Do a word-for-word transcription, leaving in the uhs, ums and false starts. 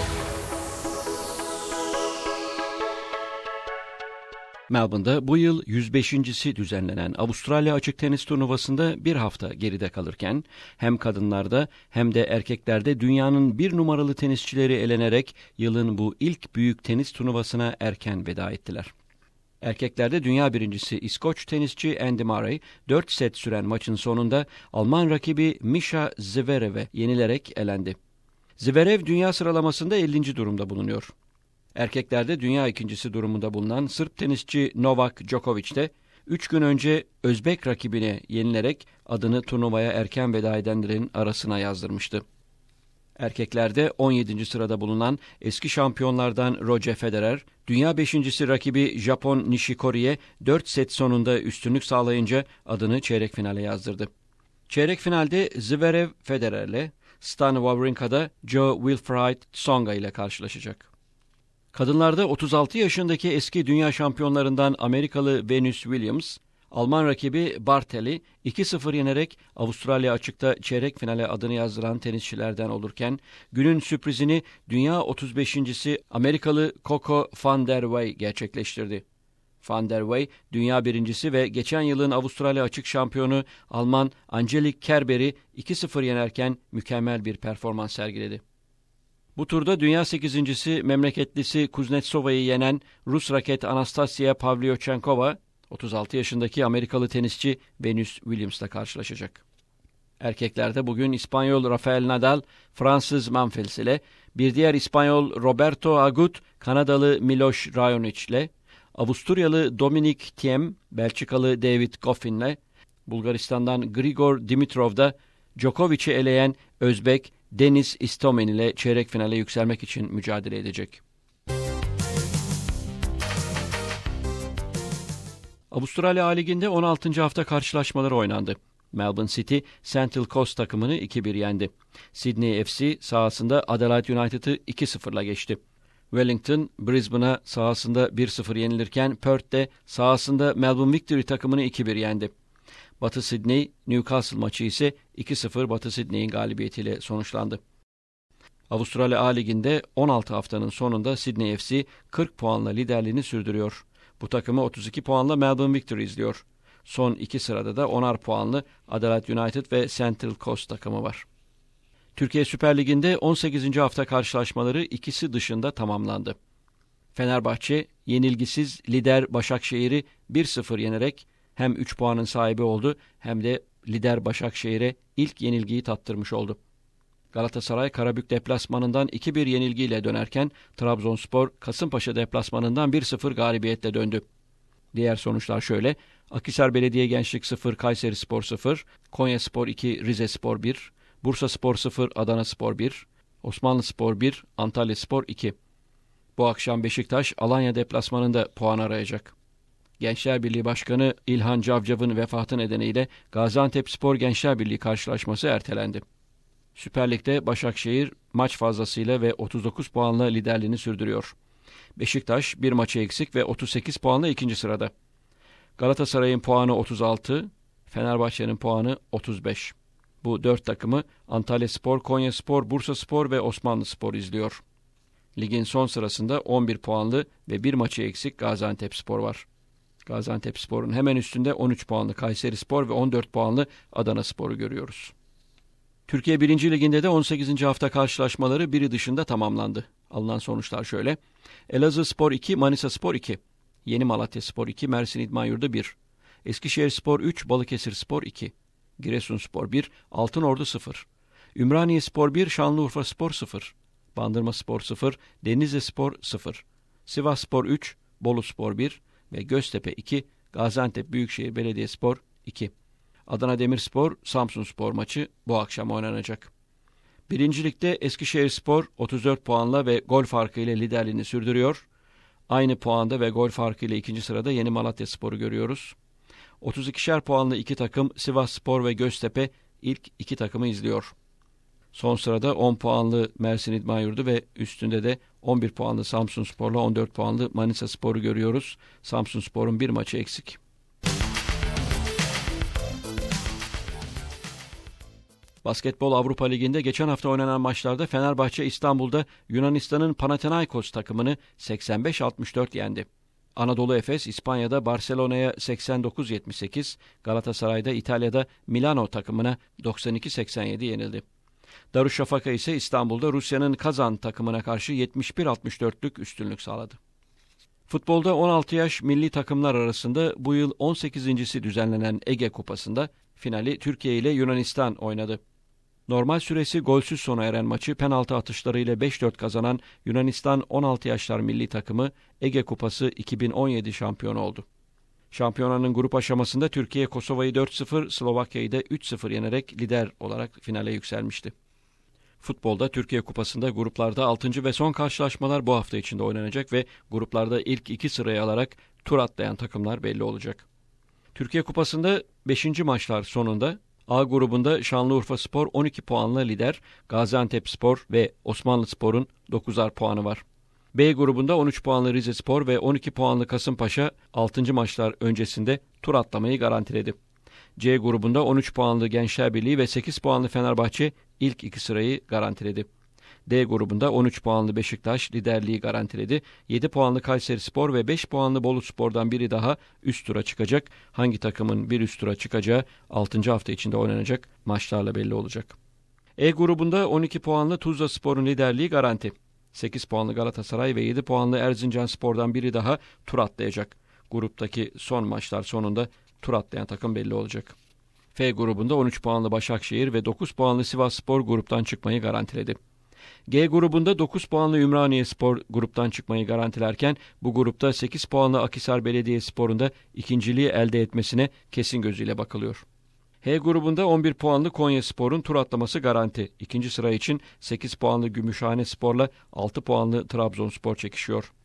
Melbourne'da bu yıl yüz beşincisi düzenlenen Avustralya Açık Tenis Turnuvası'nda bir hafta geride kalırken hem kadınlarda hem de erkeklerde dünyanın bir numaralı tenisçileri elenerek yılın bu ilk büyük tenis turnuvasına erken veda ettiler. Erkeklerde dünya birincisi İskoç tenisçi Andy Murray dört set süren maçın sonunda Alman rakibi Mischa Zverev'e yenilerek elendi. Zverev dünya sıralamasında ellinci durumda bulunuyor. Erkeklerde dünya ikincisi durumunda bulunan Sırp tenisçi Novak Djokovic de üç gün önce Özbek rakibine yenilerek adını turnuvaya erken veda edenlerin arasına yazdırmıştı. Erkeklerde on yedinci sırada bulunan eski şampiyonlardan Roger Federer, dünya beşincisi rakibi Japon Nishikori'ye dört set sonunda üstünlük sağlayınca adını çeyrek finale yazdırdı. Çeyrek finalde Zverev Federer'le, Stan Wawrinka'da Jo-Wilfried Tsonga ile karşılaşacak. Kadınlarda otuz altı yaşındaki eski dünya şampiyonlarından Amerikalı Venus Williams, Alman rakibi Bartel'i iki sıfır yenerek Avustralya Açık'ta çeyrek finale adını yazdıran tenisçilerden olurken, günün sürprizini dünya otuz beşincisi Amerikalı Coco van der Wey gerçekleştirdi. Van der Wey, dünya birincisi ve geçen yılın Avustralya Açık şampiyonu Alman Angelique Kerber'i iki sıfır yenerken mükemmel bir performans sergiledi. Bu turda dünya sekizincisi memleketlisi Kuznetsova'yı yenen Rus raket Anastasia Pavlyuchenkova, otuz altı yaşındaki Amerikalı tenisçi Venus Williams'la karşılaşacak. Erkeklerde bugün İspanyol Rafael Nadal, Fransız Monfils ile, bir diğer İspanyol Roberto Agut, Kanadalı Miloš Raonic ile, Avusturyalı Dominic Thiem, Belçikalı David Goffin ile, Bulgaristan'dan Grigor Dimitrov da Djokovic'i eleyen Özbek Denis Istomin ile çeyrek finale yükselmek için mücadele edecek. Avustralya A Ligi'nde on altıncı hafta karşılaşmaları oynandı. Melbourne City, Central Coast takımını iki bir yendi. Sydney F C sahasında Adelaide United'ı iki sıfırla geçti. Wellington, Brisbane'a sahasında bir sıfır yenilirken Perth de sahasında Melbourne Victory takımını iki bir yendi. Batı Sydney, Newcastle maçı ise iki sıfır Batı Sydney'in galibiyetiyle sonuçlandı. Avustralya A Ligi'nde on altı haftanın sonunda Sydney F C kırk puanla liderliğini sürdürüyor. Bu takımı otuz iki puanla Melbourne Victory izliyor. Son iki sırada da onar puanlı Adelaide United ve Central Coast takımı var. Türkiye Süper Ligi'nde on sekizinci hafta karşılaşmaları ikisi dışında tamamlandı. Fenerbahçe yenilgisiz lider Başakşehir'i bir sıfır yenerek hem üç puanın sahibi oldu hem de lider Başakşehir'e ilk yenilgiyi tattırmış oldu. Galatasaray Karabük deplasmanından iki bir yenilgiyle dönerken Trabzonspor Kasımpaşa deplasmanından bir sıfır galibiyetle döndü. Diğer sonuçlar şöyle: Akhisar Belediye Gençlik sıfır, Kayserispor sıfır, Konyaspor iki, Rizespor bir, Bursaspor sıfır, Adanaspor bir, Osmanlıspor bir, Antalyaspor iki. Bu akşam Beşiktaş Alanya deplasmanında puan arayacak. Gençler Birliği Başkanı İlhan Cavcav'ın vefatı nedeniyle Gaziantepspor Gençler Birliği karşılaşması ertelendi. Süper Lig'de Başakşehir maç fazlasıyla ve otuz dokuz puanla liderliğini sürdürüyor. Beşiktaş bir maçı eksik ve otuz sekiz puanla ikinci sırada. Galatasaray'ın puanı otuz altı, Fenerbahçe'nin puanı otuz beş. Bu dört takımı Antalyaspor, Konyaspor, Bursaspor ve Osmanlıspor izliyor. Ligin son sırasında on bir puanlı ve bir maçı eksik Gaziantepspor var. Gaziantepspor'un hemen üstünde on üç puanlı Kayserispor ve on dört puanlı Adanaspor'u görüyoruz. Türkiye birinci Ligi'nde de on sekizinci hafta karşılaşmaları biri dışında tamamlandı. Alınan sonuçlar şöyle: Elazığspor iki, Manisaspor iki, Yeni Malatyaspor iki, Mersin İdmanyurdu bir, Eskişehirspor üç, Balıkesirspor iki, Giresunspor bir, Altınordu sıfır, Ümraniyespor bir, Şanlıurfaspor sıfır, Bandırmaspor sıfır, Denizlispor sıfır, Sivasspor üç, Boluspor bir ve Göztepe iki, Gaziantep Büyükşehir Belediyespor iki. Adana Demirspor Samsunspor maçı bu akşam oynanacak. Birinci Lig'de Eskişehirspor otuz dört puanla ve gol farkı ile liderliğini sürdürüyor. Aynı puanda ve gol farkı ile ikinci sırada Yeni Malatyaspor'u görüyoruz. otuz ikişer puanlı iki takım Sivasspor ve Göztepe ilk iki takımı izliyor. Son sırada on puanlı Mersin İdmanyurdu ve üstünde de on bir puanlı Samsunspor'la on dört puanlı Manisaspor'u görüyoruz. Samsunspor'un bir maçı eksik. Basketbol Avrupa Ligi'nde geçen hafta oynanan maçlarda Fenerbahçe İstanbul'da Yunanistan'ın Panathinaikos takımını seksen beş altmış dört yendi. Anadolu Efes İspanya'da Barcelona'ya seksen dokuz yetmiş sekiz, Galatasaray'da İtalya'da Milano takımına doksan iki seksen yedi yenildi. Darüşşafaka ise İstanbul'da Rusya'nın Kazan takımına karşı yetmiş bir altmış dörtlük üstünlük sağladı. Futbolda on altı yaş milli takımlar arasında bu yıl on sekizincisi düzenlenen Ege Kupası'nda finali Türkiye ile Yunanistan oynadı. Normal süresi golsüz sona eren maçı penaltı atışlarıyla beş dört kazanan Yunanistan on altı yaşlar milli takımı Ege Kupası iki bin on yedi şampiyonu oldu. Şampiyonanın grup aşamasında Türkiye Kosova'yı dört sıfır, Slovakya'yı da üç sıfır yenerek lider olarak finale yükselmişti. Futbolda Türkiye Kupası'nda gruplarda altıncı ve son karşılaşmalar bu hafta içinde oynanacak ve gruplarda ilk iki sırayı alarak tur atlayan takımlar belli olacak. Türkiye Kupası'nda beşinci maçlar sonunda A grubunda Şanlıurfaspor on iki puanla lider, Gaziantepspor ve Osmanlıspor'un dokuzar puanı var. B grubunda on üç puanlı Rizespor ve on iki puanlı Kasımpaşa altıncı maçlar öncesinde tur atlamayı garantiledi. C grubunda on üç puanlı Gençlerbirliği ve sekiz puanlı Fenerbahçe ilk iki sırayı garantiledi. D grubunda on üç puanlı Beşiktaş liderliği garantiledi. yedi puanlı Kayserispor ve beş puanlı Boluspor'dan biri daha üst tura çıkacak. Hangi takımın bir üst tura çıkacağı altıncı hafta içinde oynanacak maçlarla belli olacak. E grubunda on iki puanlı Tuzlaspor'un liderliği garanti. sekiz puanlı Galatasaray ve yedi puanlı Erzincanspor'dan biri daha tur atlayacak. Gruptaki son maçlar sonunda tur atlayan takım belli olacak. F grubunda on üç puanlı Başakşehir ve dokuz puanlı Sivasspor gruptan çıkmayı garantiledi. G grubunda dokuz puanlı Ümraniyespor gruptan çıkmayı garantilerken bu grupta sekiz puanlı Akhisar Belediyespor'un da ikinciliği elde etmesine kesin gözüyle bakılıyor. H grubunda on bir puanlı Konyaspor'un tur atlaması garanti. İkinci sıra için sekiz puanlı Gümüşhanespor'la altı puanlı Trabzonspor çekişiyor.